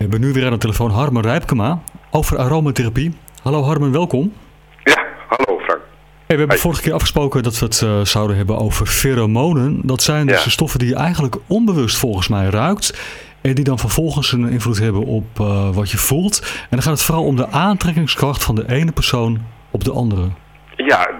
hebben nu weer aan de telefoon Harmen Rijpkema over aromatherapie. Hallo Harmen, welkom. Ja, hallo Frank. We hebben vorige keer afgesproken dat we het zouden hebben over pheromonen. Dat zijn dus de stoffen die je eigenlijk onbewust volgens mij ruikt. En die dan vervolgens een invloed hebben op wat je voelt. En dan gaat het vooral om de aantrekkingskracht van de ene persoon op de andere. Ja,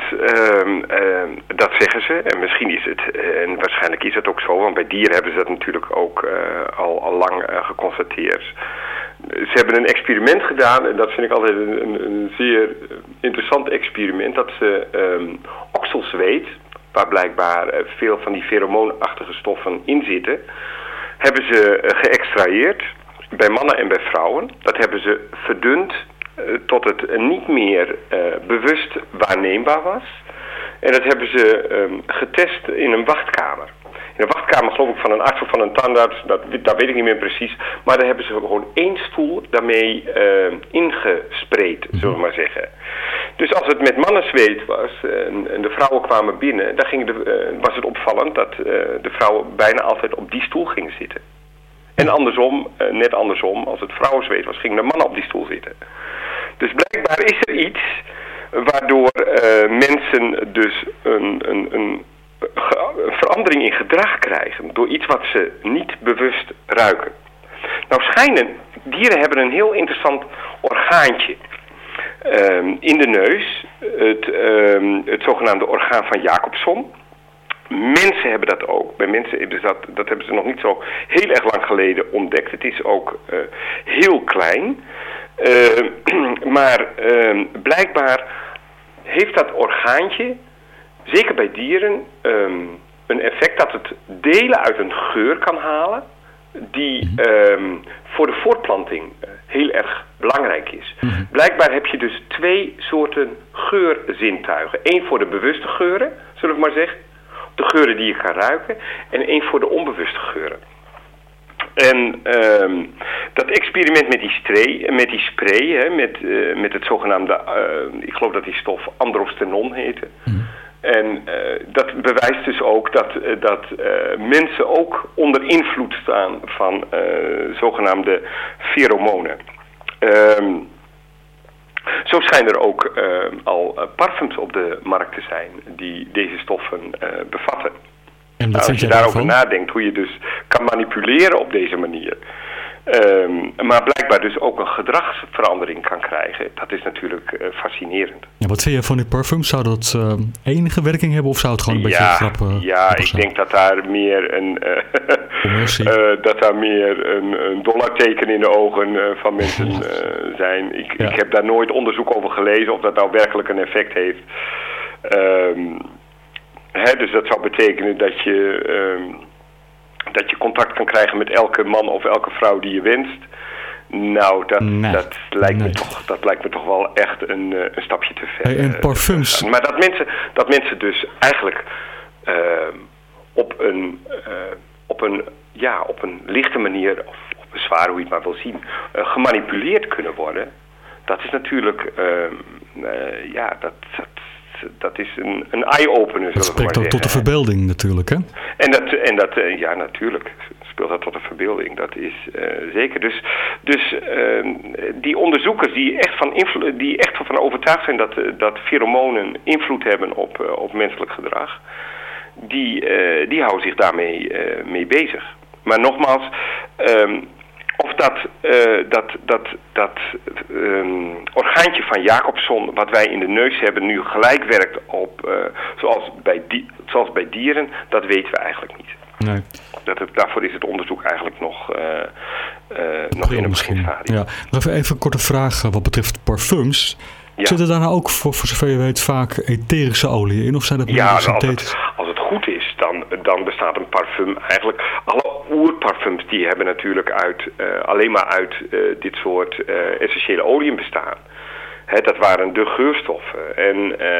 dat zeggen ze. En misschien is het, en waarschijnlijk is het ook zo, want bij dieren hebben ze dat natuurlijk ook al lang geconstateerd. Ze hebben een experiment gedaan, en dat vind ik altijd een zeer interessant experiment, dat ze okselzweet, waar blijkbaar veel van die feromoonachtige stoffen in zitten, hebben ze geëxtraheerd bij mannen en bij vrouwen. Dat hebben ze verdund tot het niet meer bewust waarneembaar was. En dat hebben ze getest in een wachtkamer. In een wachtkamer geloof ik van een arts of van een tandarts, dat weet ik niet meer precies. Maar daar hebben ze gewoon 1 stoel daarmee ingespreid, zullen we maar zeggen. Dus als het met mannenzweet was en de vrouwen kwamen binnen, dan was het opvallend dat de vrouwen bijna altijd op die stoel gingen zitten. En andersom, net andersom, als het vrouwenzweet was, gingen de mannen op die stoel zitten. Dus blijkbaar is er iets waardoor mensen dus een verandering in gedrag krijgen door iets wat ze niet bewust ruiken. Nou dieren hebben een heel interessant orgaantje in de neus, het zogenaamde orgaan van Jacobson. Mensen hebben dat ook. Bij mensen hebben ze dat hebben ze nog niet zo heel erg lang geleden ontdekt. Het is ook heel klein. Maar blijkbaar heeft dat orgaantje, zeker bij dieren, een effect dat het delen uit een geur kan halen die voor de voortplanting heel erg belangrijk is. Blijkbaar heb je dus 2 soorten geurzintuigen. 1 voor de bewuste geuren, zullen we maar zeggen. De geuren die je kan ruiken. En 1 voor de onbewuste geuren. En dat experiment met die spray, hè, met het zogenaamde, ik geloof dat die stof androstenon heette. En dat bewijst dus ook dat mensen ook onder invloed staan van zogenaamde pheromonen. Zo schijnen er ook al parfums op de markt te zijn die deze stoffen bevatten. En als je daarover nadenkt, hoe je dus kan manipuleren op deze manier, maar blijkbaar dus ook een gedragsverandering kan krijgen, dat is natuurlijk fascinerend. Ja, wat vind je van die parfums? Zou dat enige werking hebben of zou het gewoon een beetje grappig Ja, ik denk dat daar meer een dollarteken in de ogen van mensen zijn. Ik heb daar nooit onderzoek over gelezen of dat nou werkelijk een effect heeft. Dus dat zou betekenen dat je contact kan krijgen met elke man of elke vrouw die je wenst. Nou, dat lijkt me toch wel echt een stapje te ver. En parfums. Maar dat mensen dus eigenlijk op een lichte manier, of op een zware, hoe je het maar wil zien, gemanipuleerd kunnen worden. Dat is natuurlijk, dat is een eye-opener. Dat spreekt ook tot de verbeelding natuurlijk, hè? Ja, natuurlijk speelt dat tot de verbeelding. Dat is zeker. Dus die onderzoekers die echt van overtuigd zijn dat pheromonen invloed hebben op menselijk gedrag, die houden zich daarmee mee bezig. Maar nogmaals, of dat orgaantje van Jacobson, wat wij in de neus hebben, nu gelijk werkt op zoals bij dieren, dat weten we eigenlijk niet. Nee. Daarvoor is het onderzoek eigenlijk nog in een beginstadium. Ja. Nog even een korte vraag wat betreft parfums. Ja. Zitten daar nou ook, voor zover je weet, vaak etherische oliën in? Of zijn dat meer synthetisch? Als het goed is, dan bestaat een parfum eigenlijk. Alle oerparfums die hebben natuurlijk alleen maar uit dit soort essentiële oliën bestaan. Dat waren de geurstoffen. En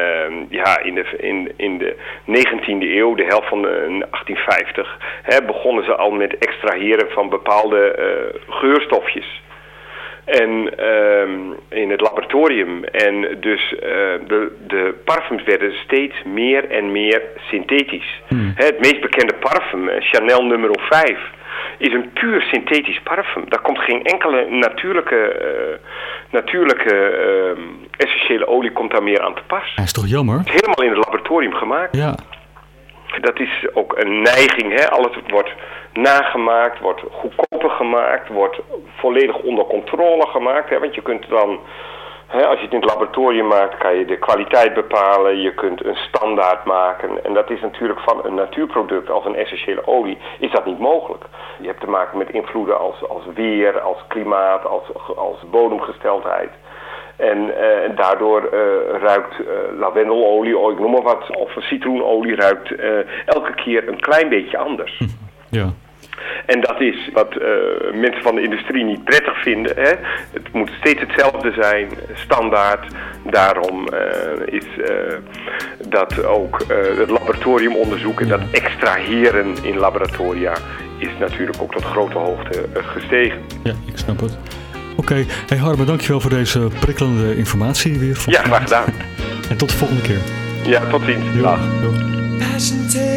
in de 19e eeuw, de helft van 1850, begonnen ze al met extraheren van bepaalde geurstofjes. En in het laboratorium. En dus de parfums werden steeds meer en meer synthetisch. Het meest bekende parfum, Chanel nummer 5, is een puur synthetisch parfum. Daar komt geen enkele natuurlijke essentiële olie komt daar meer aan te pas. Dat is toch jammer? Het is helemaal in het laboratorium gemaakt. Ja. Dat is ook een neiging. Hè? Alles wordt nagemaakt, wordt goedkoper gemaakt, wordt volledig onder controle gemaakt. Hè? Want je kunt dan, als je het in het laboratorium maakt, kan je de kwaliteit bepalen. Je kunt een standaard maken. En dat is natuurlijk van een natuurproduct als een essentiële olie, is dat niet mogelijk. Je hebt te maken met invloeden als weer, als klimaat, als bodemgesteldheid. En daardoor ruikt lavendelolie, ik noem maar wat, of citroenolie ruikt elke keer een klein beetje anders. Ja. En dat is wat mensen van de industrie niet prettig vinden. Hè? Het moet steeds hetzelfde zijn, standaard. Daarom is dat ook het laboratoriumonderzoek en dat extraheren in laboratoria is natuurlijk ook tot grote hoogte gestegen. Ja, ik snap het. Oké, hey Harme, dankjewel voor deze prikkelende informatie weer. Ja, graag gedaan. En tot de volgende keer. Ja, tot ziens. Dag.